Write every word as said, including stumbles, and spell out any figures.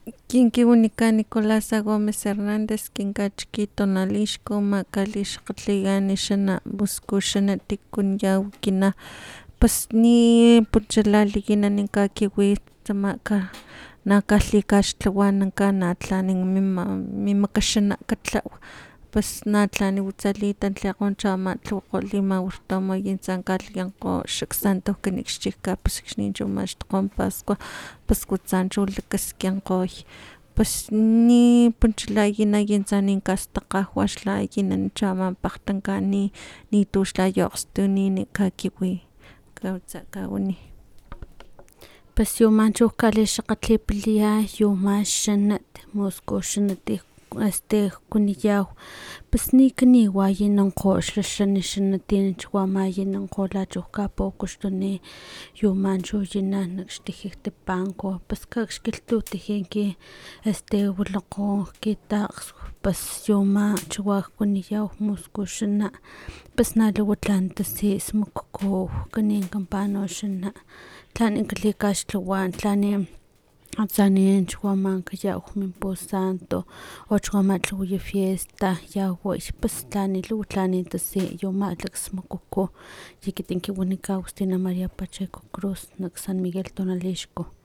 Kinkiunika Nicolasa Gómez Hernández kinkachki tonalixko makalixqatligani xana buskuxana tikkunyaw kina pues ni puchalallikina ninka kiwi tsamaka nakalikaxtlawananka natlanin mima mimakaxana katlaw pues natlani witsalita tlekgon chama tlawakgolima wilhtama yintsankalyankgo xaksanto kanikxchika pues akxnicho maxtkgon paskua pues watsan chu lakaskinkgoy pues ni punchalayana yintsa ninkastakga waxlayana chama pakgtankani nituxlayokgstu nika kiwi kawatsa kawani. Pues yu manchu kalixakgatlipaliya yu maxanat muskuxanat este kuniyaw pues ni kaniwayanankgo xlaxani xanat chiwamayankgo lachu kapukuxtuni yu manchu yina nakxtijik tepanko pues kakxkilhtutiji ki este wilakgo kitakgs pues yu ma chiwak kuniyaw muskuxana pues nalhawa tlan tasi smukuku kaninkampa noxana tlani kalikaxtlawa tlani atsani chiwama kayaw min pusanto o chiwama tlawaya fiesta yaway pues tlani lhuwa tlani tasi yu ma laksmukuku chi ekiti kiwanika Agustina María Pacheco Cruz nak San Miguel Tonalixco.